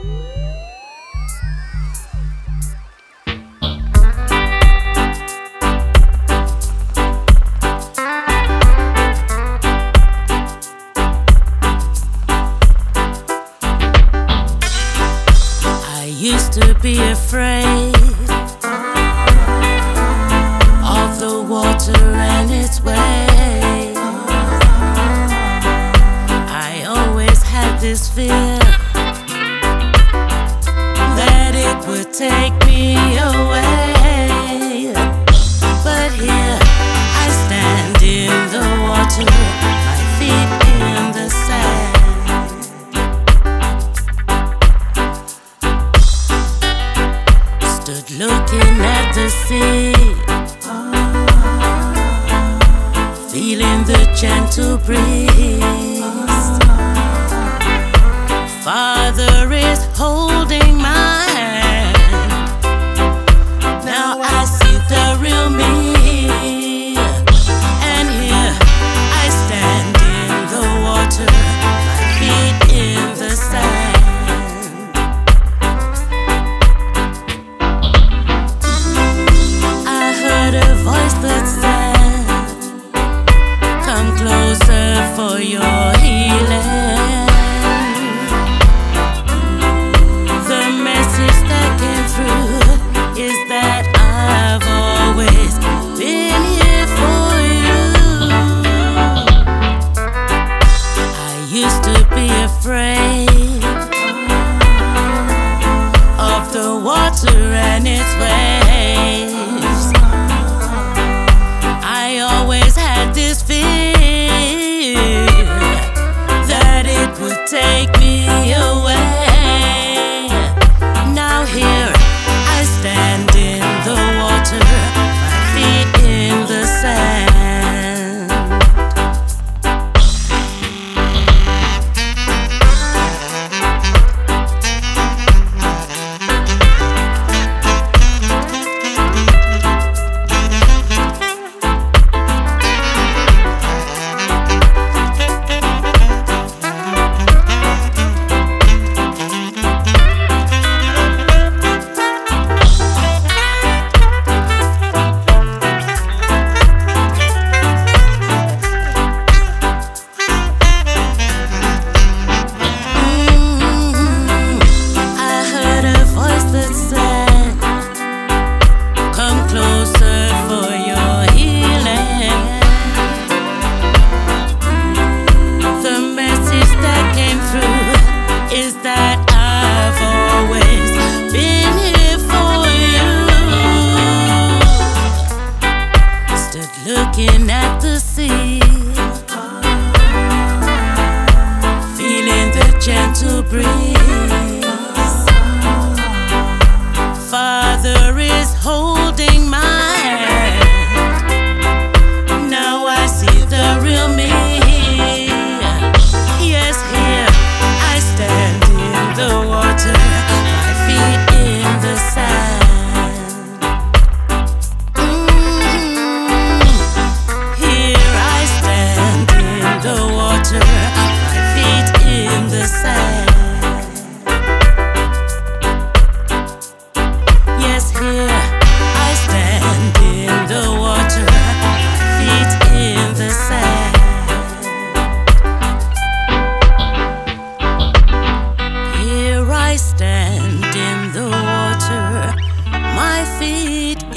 Used to be afraid of the water and its waves. I always had this fear that it would take me away. But here I stand in the water, my feet in the sand. Stood looking at the sea, feeling the gentle breeze. Father is holding my hand. Now I see the real me, and here I stand in the water, my feet in the sand. That said, come closer for your healing. The message that came through is that I've always been here for you. I used to be afraid of the water and its waves. I always had this fear that it would take me away. Now here I stand in the water, my feet in the sand. Looking at the sea, feeling the gentle breeze. Father is holding my hand. Now I see the real me. Yes, here I stand in the water, my feet in the sand. My feet in the sand. Yes, here I stand in the water, my feet in the sand. Here I stand in the water, my feet